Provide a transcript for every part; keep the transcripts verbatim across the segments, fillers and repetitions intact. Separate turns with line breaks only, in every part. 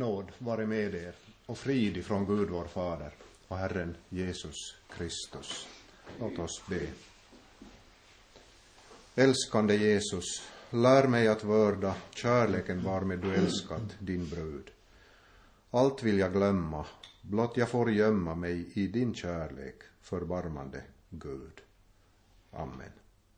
nåd vare med er och frid ifrån Gud vår Fader och Herren Jesus Kristus. Låt oss be. Älskande Jesus, lär mig att vörda kärleken varmed du älskat din brud. Allt vill jag glömma, blott jag får gömma mig i din kärlek, förbarmande Gud. Amen.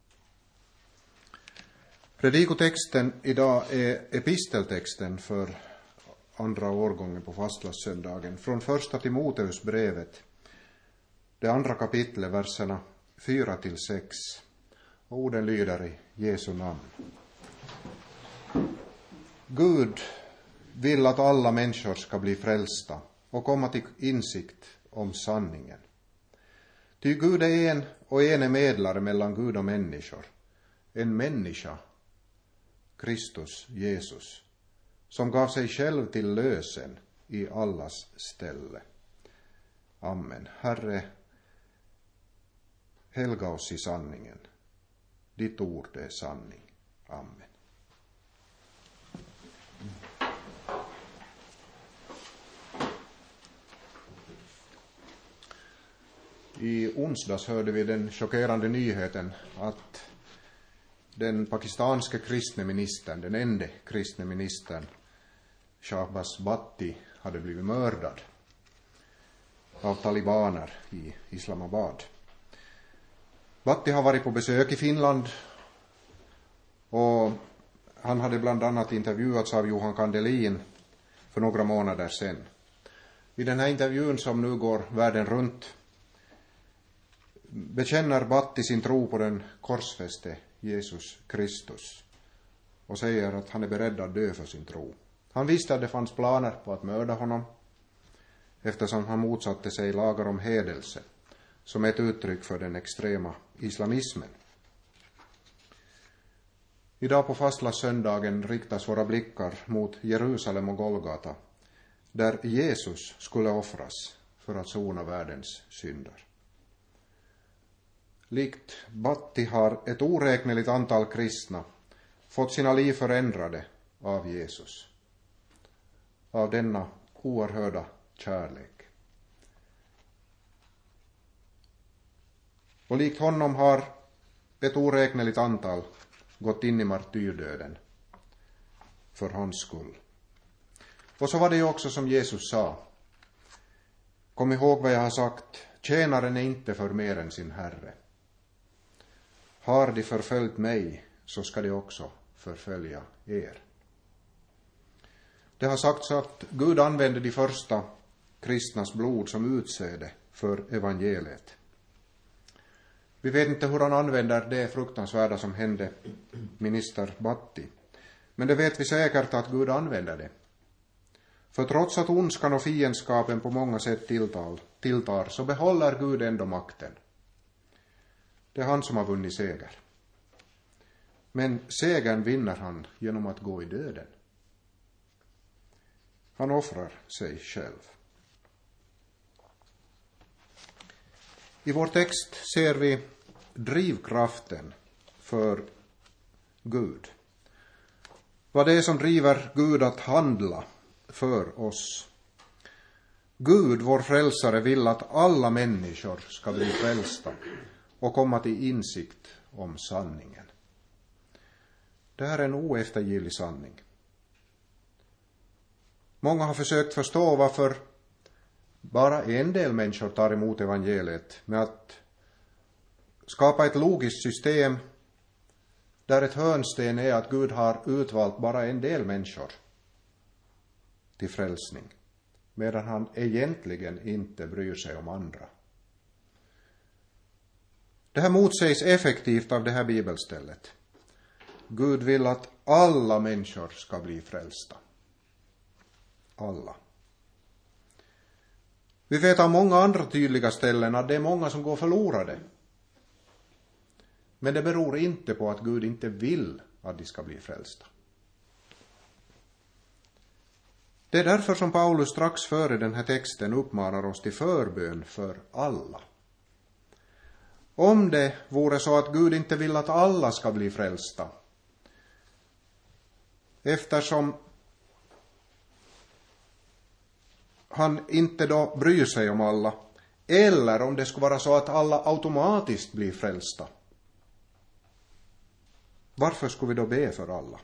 Predikotexten idag är episteltexten för andra årgången på fastlagssöndagen från första Timoteusbrevet, det andra kapitlet, verserna fyra till sex. Orden lyder i Jesu namn. Gud vill att alla människor ska bli frälsta och komma till insikt om sanningen. Ty Gud är en och en är medlare mellan Gud och människor. En människa, Kristus Jesus, som gav sig själv till lösen i allas ställe. Amen. Herre, helga oss i sanningen. Ditt ord är sanning. Amen. I onsdags hörde vi den chockerande nyheten att den pakistanske kristne ministern, den enda kristne ministern, Shahbaz Bhatti, hade blivit mördad av talibaner i Islamabad. Bhatti har varit på besök i Finland och han hade bland annat intervjuats av Johan Kandelin för några månader sedan. I den här intervjun som nu går världen runt bekänner Bhatti sin tro på den korsfäste Jesus Kristus och säger att han är beredd att dö för sin tro. Han visste att det fanns planer på att mörda honom eftersom han motsatte sig lagar om hedelse som ett uttryck för den extrema islamismen. Idag på fastlagssöndagen riktas våra blickar mot Jerusalem och Golgata, där Jesus skulle offras för att sona världens synder. Likt Bhatti har ett oräkneligt antal kristna fått sina liv förändrade av Jesus, av denna oerhörda kärlek. Och likt honom har ett oräkneligt antal gått in i martyrdöden för hans skull. Och så var det ju också som Jesus sa. Kom ihåg vad jag har sagt. Tjänaren är inte för mer än sin herre. Har de förföljt mig, så ska de också förfölja er. Det har sagts att Gud använde de första kristnas blod som utsäde för evangeliet. Vi vet inte hur han använder det fruktansvärda som hände minister Bhatti. Men det vet vi säkert att Gud använder det. För trots att ondskan och fiendskapen på många sätt tilltar, tilltar så behåller Gud ändå makten. Det är han som har vunnit seger. Men segern vinner han genom att gå i döden. Han offrar sig själv. I vår text ser vi drivkraften för Gud. Vad det är som driver Gud att handla för oss. Gud, vår frälsare, vill att alla människor ska bli frälsta och komma till insikt om sanningen. Det här är en oeftergivlig sanning. Många har försökt förstå varför bara en del människor tar emot evangeliet med att skapa ett logiskt system där ett hörnsten är att Gud har utvalt bara en del människor till frälsning, medan han egentligen inte bryr sig om andra. Det här motsägs effektivt av det här bibelstället. Gud vill att alla människor ska bli frälsta. Alla. Vi vet av många andra tydliga ställen att det är många som går förlorade. Men det beror inte på att Gud inte vill att de ska bli frälsta. Det är därför som Paulus strax före den här texten uppmanar oss till förbön för alla. Om det vore så att Gud inte vill att alla ska bli frälsta, eftersom han inte då bryr sig om alla, eller om det skulle vara så att alla automatiskt blir frälsta. Varför skulle vi då be för alla?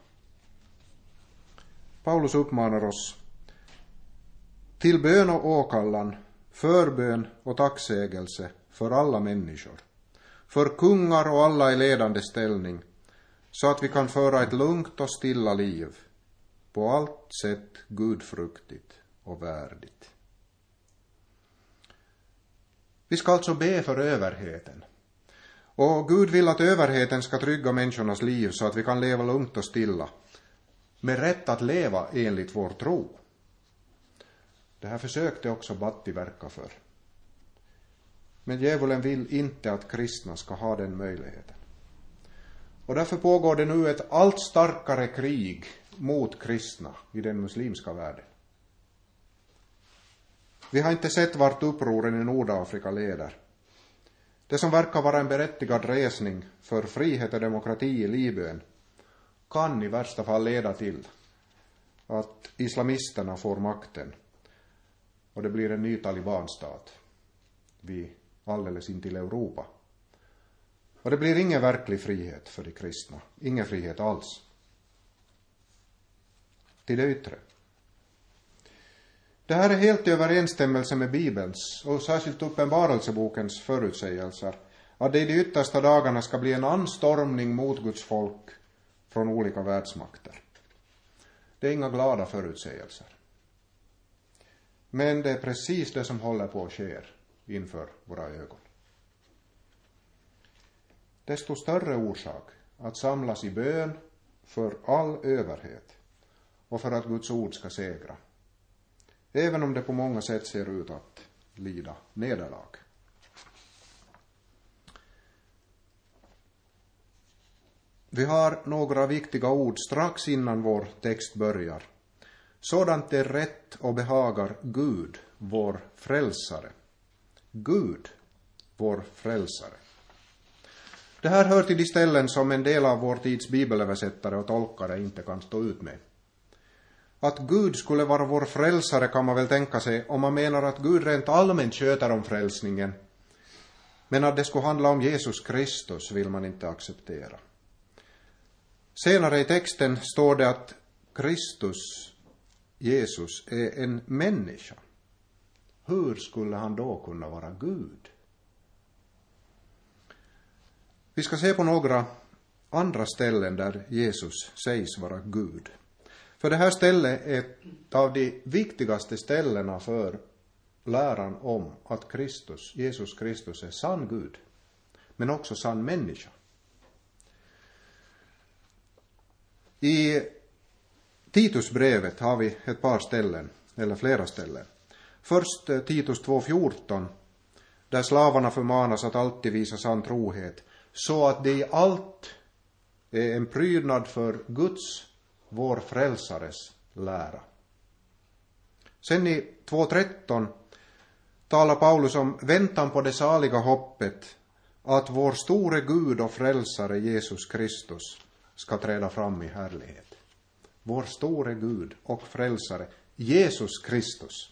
Paulus uppmanar oss till bön och åkallan, förbön och tacksägelse för alla människor, för kungar och alla i ledande ställning, så att vi kan föra ett lugnt och stilla liv, på allt sätt gudfruktigt och värdigt. Vi ska alltså be för överheten. Och Gud vill att överheten ska trygga människornas liv så att vi kan leva lugnt och stilla, med rätt att leva enligt vår tro. Det här försökte också Batti verka för. Men djävulen vill inte att kristna ska ha den möjligheten. Och därför pågår det nu ett allt starkare krig mot kristna i den muslimska världen. Vi har inte sett vart upproren i Nordafrika leder. Det som verkar vara en berättigad resning för frihet och demokrati i Libyen kan i värsta fall leda till att islamisterna får makten och det blir en ny talibanstat vid alldeles intill Europa. Och det blir ingen verklig frihet för de kristna, ingen frihet alls. Till det yttre. Det här är helt i överensstämmelse med Bibelns och särskilt Uppenbarelsebokens förutsägelser att det i de yttersta dagarna ska bli en anstormning mot Guds folk från olika världsmakter. Det är inga glada förutsägelser. Men det är precis det som håller på att ske inför våra ögon. Desto större orsak att samlas i bön för all överhet och för att Guds ord ska segra. Även om det på många sätt ser ut att lida nederlag. Vi har några viktiga ord strax innan vår text börjar. Sådant är rätt och behagar Gud, vår frälsare. Gud, vår frälsare. Det här hör till de ställen som en del av vår tids bibelöversättare och tolkare inte kan stå ut med. Att Gud skulle vara vår frälsare kan man väl tänka sig om man menar att Gud rent allmänt sköter om frälsningen. Men att det skulle handla om Jesus Kristus vill man inte acceptera. Senare i texten står det att Kristus, Jesus, är en människa. Hur skulle han då kunna vara Gud? Vi ska se på några andra ställen där Jesus sägs vara Gud. För det här stället är ett av de viktigaste ställena för läran om att Kristus, Jesus Kristus är sann Gud, men också sann människa. I Titusbrevet har vi ett par ställen, eller flera ställen. Först Titus två fjorton, där slavarna förmanas att alltid visa sann trohet, så att det i allt är en prydnad för Guds, vår frälsares, lära. Sen i två tretton talar Paulus om väntan på det saliga hoppet att vår store Gud och frälsare Jesus Kristus ska träda fram i härlighet. Vår store Gud och frälsare Jesus Kristus.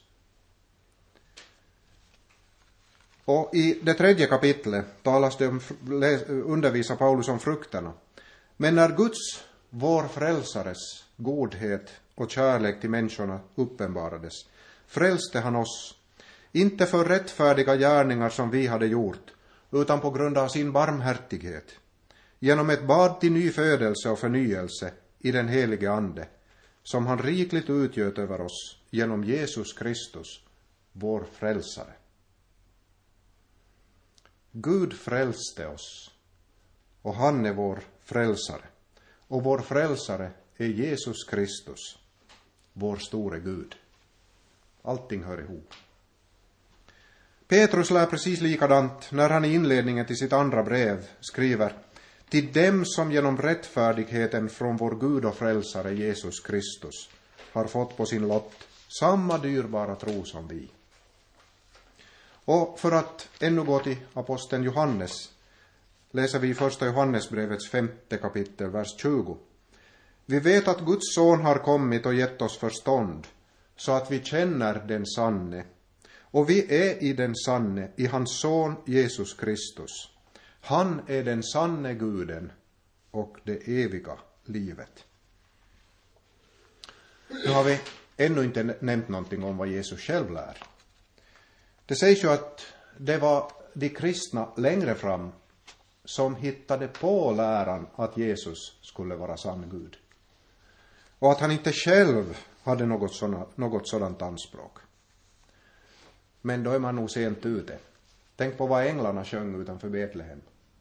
Och i det tredje kapitlet talas det om, undervisar Paulus om frukterna. Men när Guds, vår frälsares, godhet och kärlek till människorna uppenbarades, frälste han oss, inte för rättfärdiga gärningar som vi hade gjort, utan på grund av sin barmhärtighet, genom ett bad till ny födelse och förnyelse i den helige ande, som han rikligt utgöt över oss genom Jesus Kristus, vår frälsare. Gud frälste oss, och han är vår frälsare. Och vår frälsare är Jesus Kristus, vår store Gud. Allting hör ihop. Petrus lär precis likadant när han i inledningen till sitt andra brev skriver: till dem som genom rättfärdigheten från vår Gud och frälsare Jesus Kristus har fått på sin lott samma dyrbara tro som vi. Och för att ännu gå till aposteln Johannes läser vi i första Johannesbrevets femte kapitel, vers tjugo. Vi vet att Guds son har kommit och gett oss förstånd, så att vi känner den sanne. Och vi är i den sanne, i hans son Jesus Kristus. Han är den sanne Guden och det eviga livet. Nu har vi ännu inte nämnt någonting om vad Jesus själv lär. Det sägs ju att det var de kristna längre fram som hittade på läran att Jesus skulle vara sann Gud. Och att han inte själv hade något, såna, något sådant anspråk. Men då är man nog sent ute. Tänk på vad änglarna sjöng utanför Betlehem.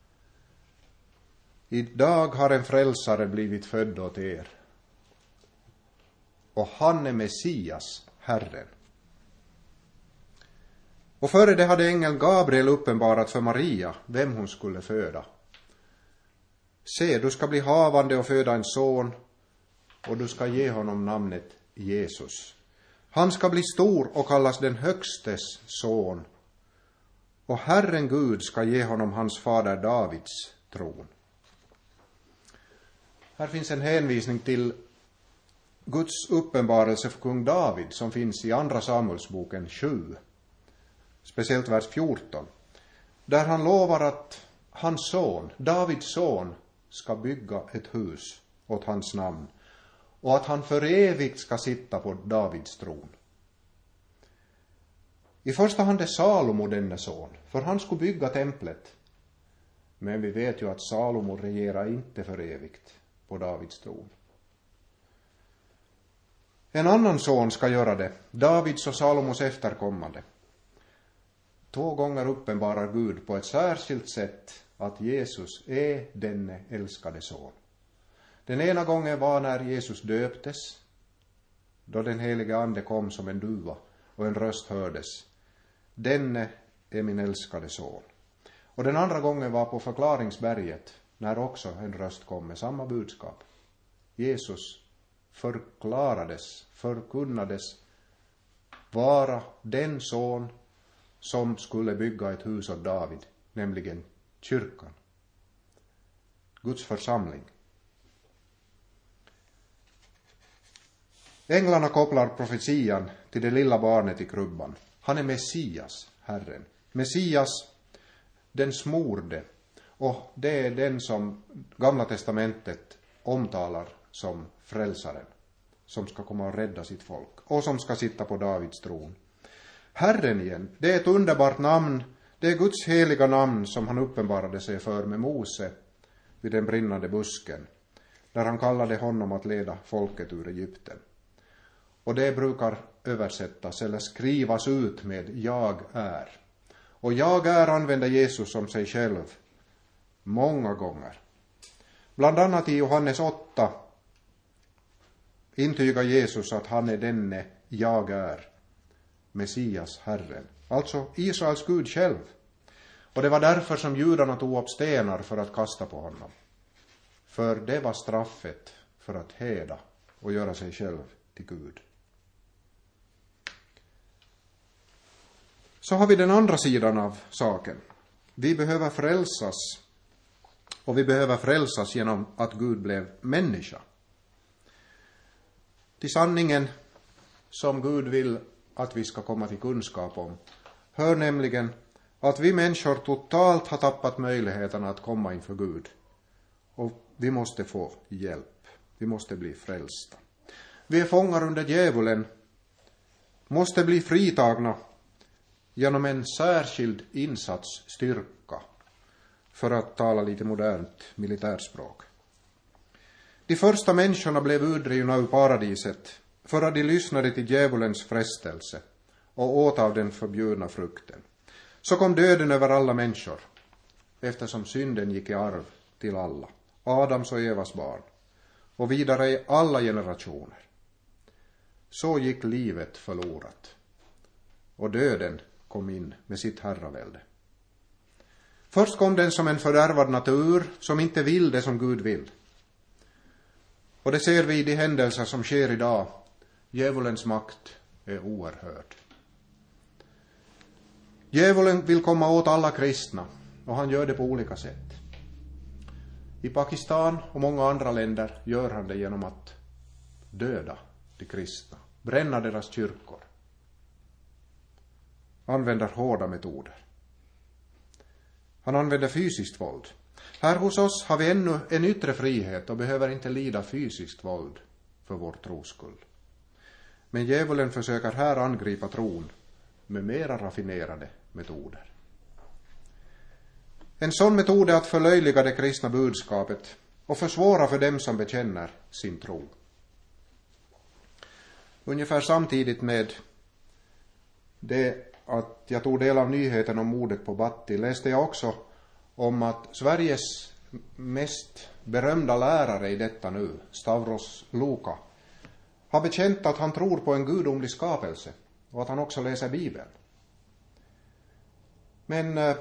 Idag har en frälsare blivit född åt er. Och han är Messias, Herren. Och före det hade ängeln Gabriel uppenbarat för Maria vem hon skulle föda. Se, du ska bli havande och föda en son, och du ska ge honom namnet Jesus. Han ska bli stor och kallas den högstes son, och Herren Gud ska ge honom hans fader Davids tron. Här finns en hänvisning till Guds uppenbarelse för kung David som finns i andra Samuelsboken sju, speciellt vers fjorton, där han lovar att hans son, Davids son, ska bygga ett hus åt hans namn och att han för evigt ska sitta på Davids tron. I första hand är Salomo denne son, för han skulle bygga templet. Men vi vet ju att Salomo regerar inte för evigt på Davids tron. En annan son ska göra det, Davids och Salomos efterkommande. Två gånger uppenbarar Gud på ett särskilt sätt att Jesus är denne älskade son. Den ena gången var när Jesus döptes, då den heliga ande kom som en duva och en röst hördes. Denne är min älskade son. Och den andra gången var på förklaringsberget, när också en röst kom med samma budskap. Jesus förklarades, förkunnades vara den son som skulle bygga ett hus åt David, nämligen kyrkan. Guds församling. Änglarna kopplar profetian till det lilla barnet i krubban. Han är Messias, Herren. Messias, den smorde. Och det är den som Gamla testamentet omtalar som frälsaren, som ska komma och rädda sitt folk och som ska sitta på Davids tron. Herren igen, det är ett underbart namn. Det är Guds heliga namn som han uppenbarade sig för med Mose vid den brinnande busken, där han kallade honom att leda folket ur Egypten. Och det brukar översättas eller skrivas ut med jag är. Och jag är använder Jesus som sig själv många gånger. Bland annat i Johannes åtta intygar Jesus att han är denne jag är, Messias, Herren. Alltså Israels Gud själv. Och det var därför som judarna tog upp stenar för att kasta på honom. För det var straffet för att heda och göra sig själv till Gud. Så har vi den andra sidan av saken. Vi behöver frälsas. Och vi behöver frälsas genom att Gud blev människa. Till sanningen som Gud vill att vi ska komma till kunskap om hör nämligen att vi människor totalt har tappat möjligheten att komma inför Gud. Och vi måste få hjälp. Vi måste bli frälsta. Vi är fångar under djävulen. Måste bli fritagna genom en särskild insatsstyrka, för att tala lite modernt militärspråk. De första människorna blev utdrivna ur paradiset för att de lyssnade till djävulens frestelse och åt av den förbjudna frukten. Så kom döden över alla människor, eftersom synden gick i arv till alla, Adams och Evas barn, och vidare i alla generationer. Så gick livet förlorat, och döden kom in med sitt herravälde. Först kom den som en fördärvad natur som inte vill det som Gud vill. Och det ser vi i de händelser som sker idag. Djävulens makt är oerhörd. Djävulen vill komma åt alla kristna, och han gör det på olika sätt. I Pakistan och många andra länder gör han det genom att döda de kristna, bränna deras kyrkor, använder hårda metoder. Han använder fysiskt våld. Här hos oss har vi ännu en yttre frihet och behöver inte lida fysiskt våld för vår tros skull. Men djävulen försöker här angripa tron med mera raffinerade metoder. En sån metod är att förlöjliga det kristna budskapet och försvåra för dem som bekänner sin tro. Ungefär samtidigt med det att jag tog del av nyheten om mordet på Bhatti läste jag också om att Sveriges mest berömda lärare i detta nu, Stavros Luka, har bekänt att han tror på en gudomlig skapelse och att han också läser Bibeln. Men eh,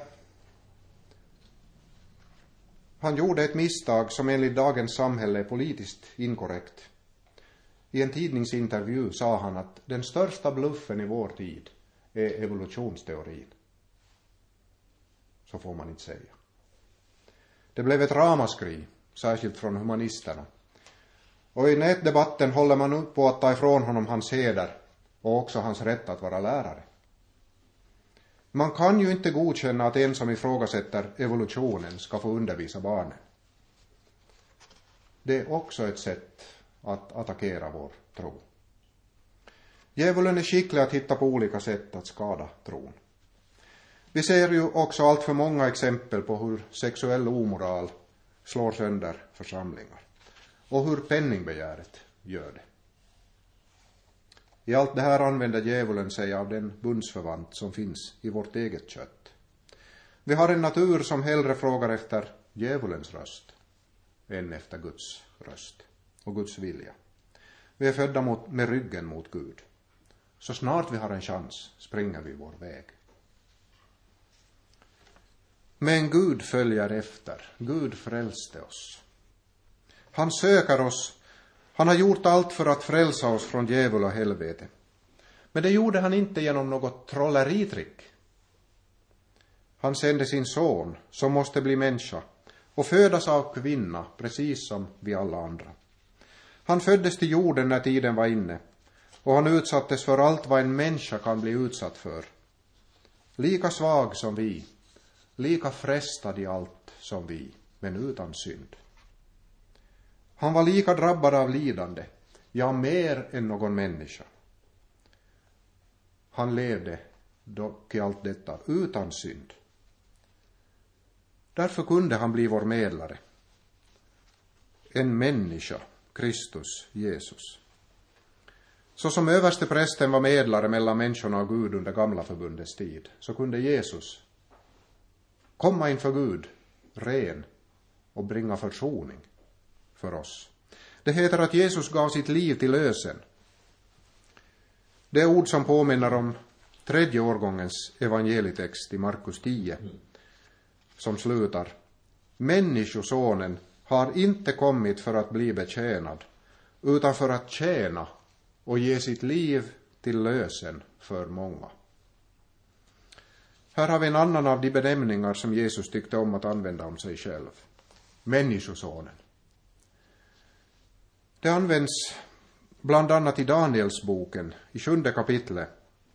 han gjorde ett misstag som enligt dagens samhälle är politiskt inkorrekt. I en tidningsintervju sa han att den största bluffen i vår tid är evolutionsteorin. Så får man inte säga. Det blev ett ramaskri, särskilt från humanisterna. Och i nätdebatten håller man upp på att ta ifrån honom hans heder och också hans rätt att vara lärare. Man kan ju inte godkänna att en som ifrågasätter evolutionen ska få undervisa barnen. Det är också ett sätt att attackera vår tro. Djävulen är skicklig att hitta på olika sätt att skada tron. Vi ser ju också allt för många exempel på hur sexuell omoral slår sönder församlingar och hur penningbegäret gör det. I allt det här använder djävulen sig av den bundsförvant som finns i vårt eget kött. Vi har en natur som hellre frågar efter djävulens röst än efter Guds röst och Guds vilja. Vi är födda mot, med ryggen mot Gud. Så snart vi har en chans springer vi vår väg. Men Gud följer efter. Gud frälste oss. Han söker oss. Han har gjort allt för att frälsa oss från djävul och helvete. Men det gjorde han inte genom något trolleritrick. Han sände sin son som måste bli människa och födas av kvinna precis som vi alla andra. Han föddes till jorden när tiden var inne och han utsattes för allt vad en människa kan bli utsatt för. Lika svag som vi, lika frestad i allt som vi, men utan synd. Han var lika drabbad av lidande, ja mer än någon människa. Han levde dock i allt detta utan synd. Därför kunde han bli vår medlare. En människa, Kristus, Jesus. Så som överste prästen var medlare mellan människorna och Gud under gamla förbundets tid, så kunde Jesus komma inför Gud, ren, och bringa försoning för oss. Det heter att Jesus gav sitt liv till lösen. Det är ord som påminner om tredje årgångens evangelietext i Markus tio, som slutar: Människosonen har inte kommit för att bli betjänad, utan för att tjäna och ge sitt liv till lösen för många. Här har vi en annan av de benämningar som Jesus tyckte om att använda om sig själv. Människosonen. Det används bland annat i Danielsboken i sjunde kapitlet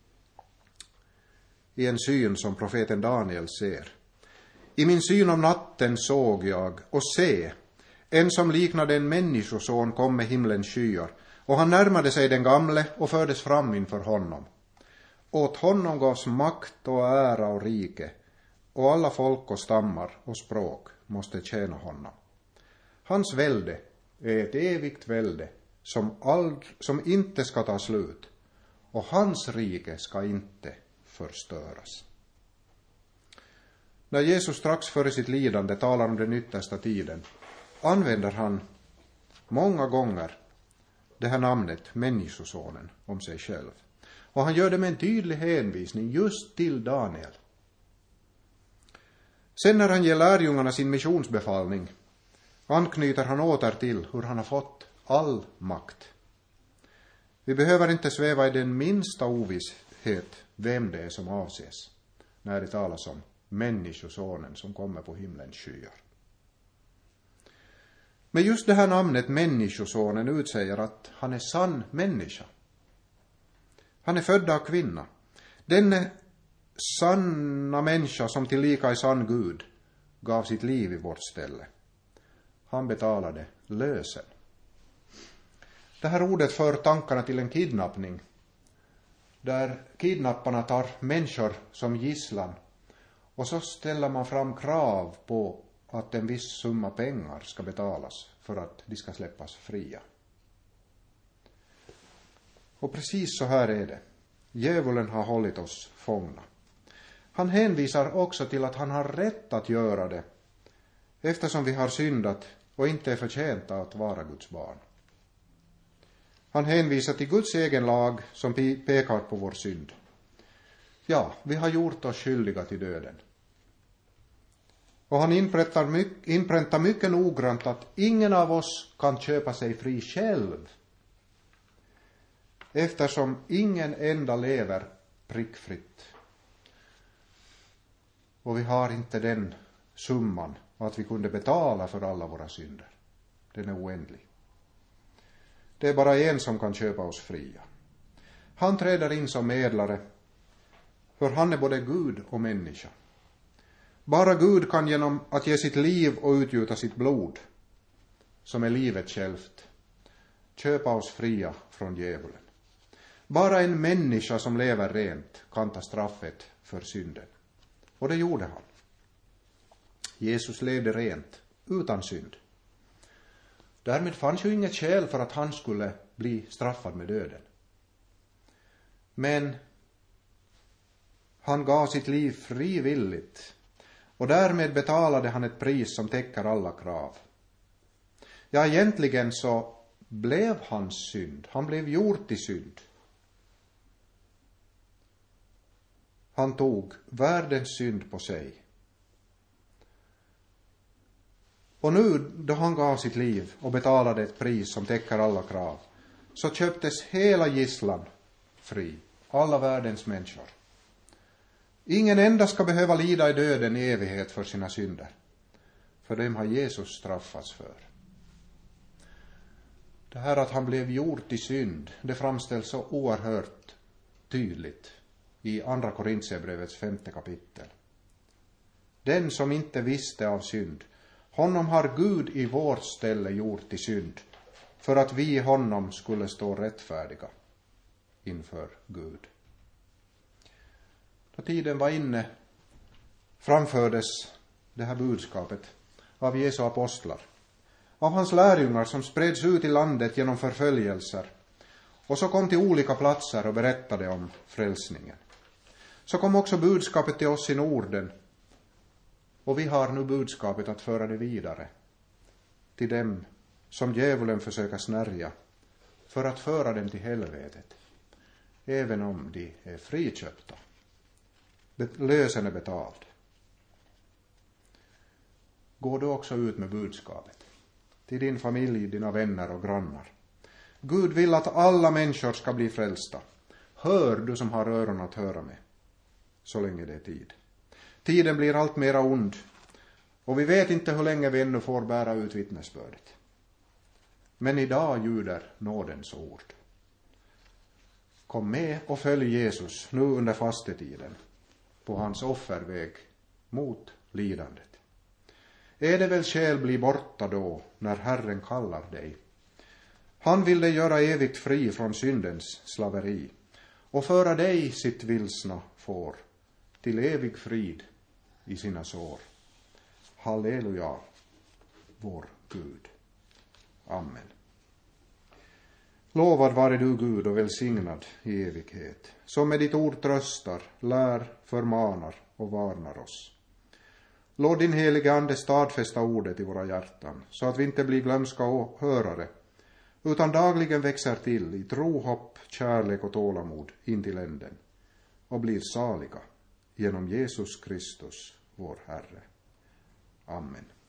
i en syn som profeten Daniel ser. I min syn om natten såg jag och se, en som liknade en människoson kom med himlens skyar, och han närmade sig den gamle och fördes fram inför honom. Åt honom gavs makt och ära och rike, och alla folk och stammar och språk måste tjäna honom. Hans välde är ett evigt välde som, ald- som inte ska ta slut, och hans rike ska inte förstöras. När Jesus strax före sitt lidande talar om den yttersta tiden, använder han många gånger det här namnet människosonen om sig själv. Och han gör det med en tydlig hänvisning just till Daniel. Sen när han ger lärjungarna sin missionsbefallning anknyter han åter till hur han har fått all makt. Vi behöver inte sväva i den minsta ovisshet vem det är som avses när det talas om människosonen som kommer på himlens skyar. Men just det här namnet människosonen utsäger att han är sann människa. Han är född av kvinna. Den sanna människa som tillika är sann Gud gav sitt liv i vårt ställe. Han betalade lösen. Det här ordet för tankarna till en kidnappning, där kidnapparna tar människor som gisslan och så ställer man fram krav på att en viss summa pengar ska betalas för att de ska släppas fria. Och precis så här är det. Djävulen har hållit oss fångna. Han hänvisar också till att han har rätt att göra det, eftersom vi har syndat och inte är förtjänta att vara Guds barn. Han hänvisar till Guds egen lag som pekar på vår synd. Ja, vi har gjort oss skyldiga till döden. Och han inpräntar mycket, inpräntar mycket noggrant att ingen av oss kan köpa sig fri själv, eftersom ingen enda lever prickfritt. Och vi har inte den summan att vi kunde betala för alla våra synder. Den är oändlig. Det är bara en som kan köpa oss fria. Han träder in som medlare, för han är både Gud och människa. Bara Gud kan genom att ge sitt liv och utgjuta sitt blod, som är livet självt, köpa oss fria från djävulen. Bara en människa som lever rent kan ta straffet för synden. Och det gjorde han. Jesus levde rent, utan synd. Därmed fanns ju inget skäl för att han skulle bli straffad med döden. Men han gav sitt liv frivilligt, och därmed betalade han ett pris som täcker alla krav. Ja, egentligen så blev hans synd, han blev gjord till synd. Han tog världens synd på sig. Och nu då han gav sitt liv och betalade ett pris som täcker alla krav, så köptes hela gisslan fri, alla världens människor. Ingen enda ska behöva lida i döden i evighet för sina synder. För dem har Jesus straffats för. Det här att han blev gjord till synd, det framställs så oerhört tydligt i andra Korintierbrevets femte kapitel. Den som inte visste av synd, honom har Gud i vårt ställe gjort till synd, för att vi i honom skulle stå rättfärdiga inför Gud. Då tiden var inne framfördes det här budskapet av Jesu apostlar, av hans lärjungar som spreds ut i landet genom förföljelser, och så kom till olika platser och berättade om frälsningen. Så kom också budskapet till oss i Norden, och vi har nu budskapet att föra det vidare till dem som djävulen försöker snärja, för att föra dem till helvetet, även om de är friköpta. Lösen är betald. Gå då också ut med budskapet till din familj, dina vänner och grannar. Gud vill att alla människor ska bli frälsta. Hör, du som har öron att höra med, så länge det är tid. Tiden blir allt mera ond, och vi vet inte hur länge vi ännu får bära ut vittnesbördet. Men idag ljuder nådens ord. Kom med och följ Jesus nu under fastetiden på hans offerväg mot lidandet. Är det väl skäl bli borta då när Herren kallar dig? Han vill dig göra evigt fri från syndens slaveri och föra dig, sitt vilsna får, till evig frid i sina sår. Halleluja, vår Gud. Amen. Lovad vare du, Gud, och välsignad i evighet, som med ditt ord tröstar, lär, förmanar och varnar oss. Låt din helige ande stadfästa ordet i våra hjärtan, så att vi inte blir glömska hörare, utan dagligen växer till i tro, hopp, kärlek och tålamod in till änden, och blir saliga genom Jesus Kristus, vår Herre. Amen.